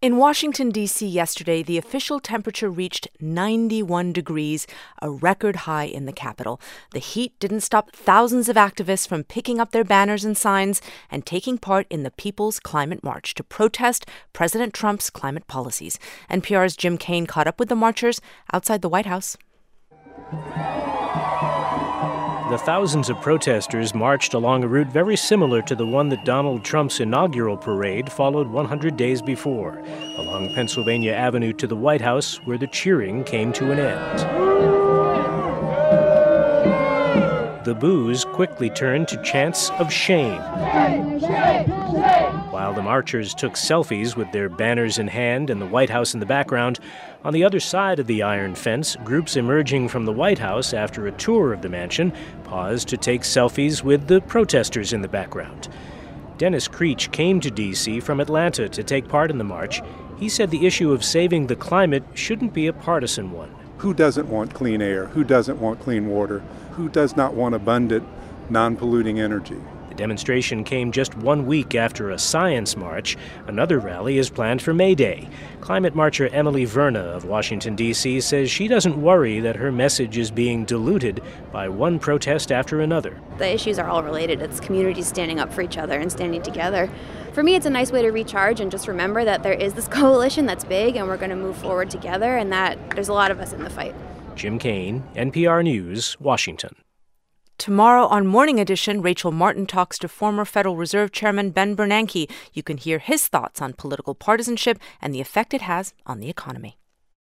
In Washington, D.C. yesterday, the official temperature reached 91 degrees, a record high in the capital. The heat didn't stop thousands of activists from picking up their banners and signs and taking part in the People's Climate March to protest President Trump's climate policies. NPR's Jim Kane caught up with the marchers outside the White House. The thousands of protesters marched along a route very similar to the one that Donald Trump's inaugural parade followed 100 days before, along Pennsylvania Avenue to the White House, where the cheering came to an end. The boos quickly turned to chants of shame. Shame, shame, shame. While the marchers took selfies with their banners in hand and the White House in the background, on the other side of the iron fence, groups emerging from the White House after a tour of the mansion paused to take selfies with the protesters in the background. Dennis Creech came to D.C. from Atlanta to take part in the march. He said the issue of saving the climate shouldn't be a partisan one. Who doesn't want clean air? Who doesn't want clean water? Who does not want abundant, non-polluting energy? The demonstration came just 1 week after a science march. Another rally is planned for May Day. Climate marcher Emily Verna of Washington, D.C. says she doesn't worry that her message is being diluted by one protest after another. The issues are all related. It's communities standing up for each other and standing together. For me, it's a nice way to recharge and just remember that there is this coalition that's big and we're going to move forward together and that there's a lot of us in the fight. Jim Kane, NPR News, Washington. Tomorrow on Morning Edition, Rachel Martin talks to former Federal Reserve Chairman Ben Bernanke. You can hear his thoughts on political partisanship and the effect it has on the economy.